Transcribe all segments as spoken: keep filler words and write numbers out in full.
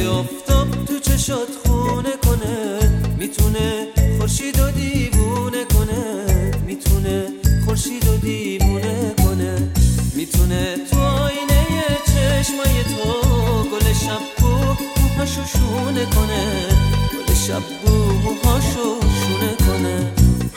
آفتاب تو چشات خونه کنه، میتونه خورشید و دیوونه کنه، میتونه خورشید و دیوونه کنه، میتونه تو آینه چشمای تو گل شب بو موهاشو شونه کنه، گل شب بو موهاشو شونه کنه.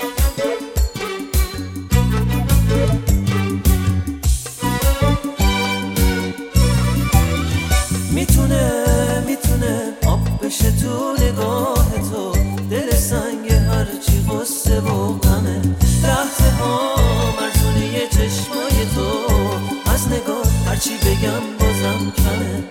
میتونه میتونه آب بشه تو نگاه تو، دل سنگ هرچی غصه و غمه، لحظه ها مرزونه چشمای تو، از نگاه هرچی بگم بازم کمه.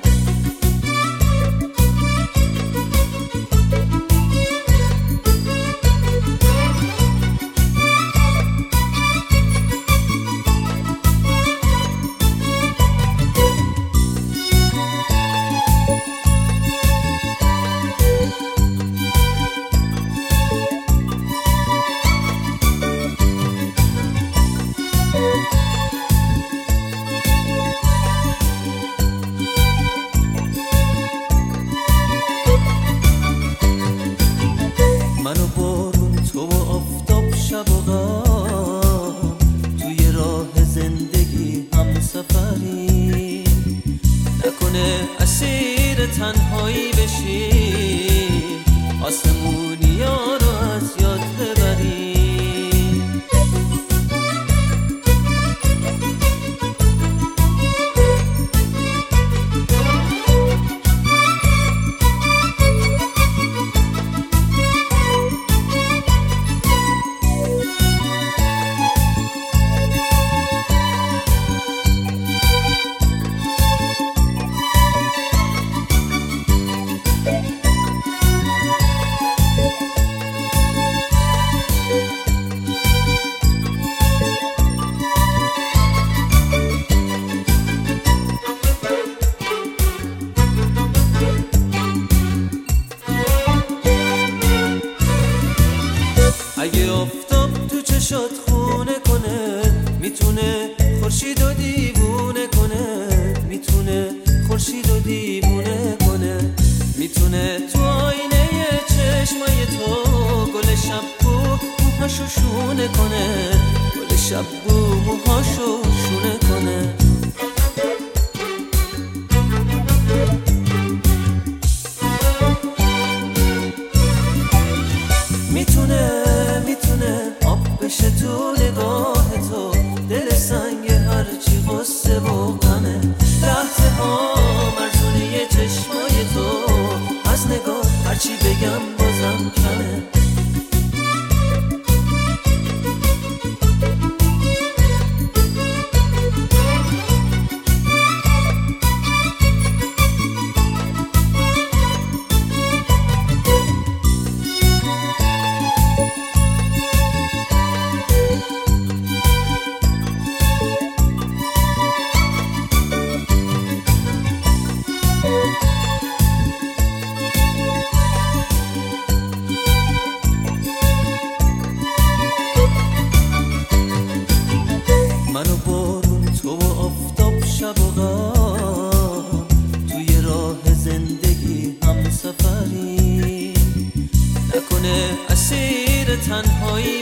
من و بارون، تو و آفتاب، شب و غم، توی راه زندگی هم سفری، نکنه اسیر تنهایی بشیم، آسمونیا رو از یاد ببریم. اگه آفتاب تو چشات خونه کنه، میتونه خورشید و دیوونه کنه، میتونه خورشید و دیوونه کنه، میتونه تو آینه چشمای تو گل شب بو موهاشو شونه کنه، گل شب بو موهاشو شونه کنه. میتونه میتونه آب بشه تو نگاه تو، دل سنگ هرچی غصه و غمه، لحظه ها مرزونه چشمای تو، از نگاه هرچی بگم بازم کمه. من و بارون، تو و آفتاب، شب و غم، توی راه زندگی هم سفری، نکنه اسیر تنهایی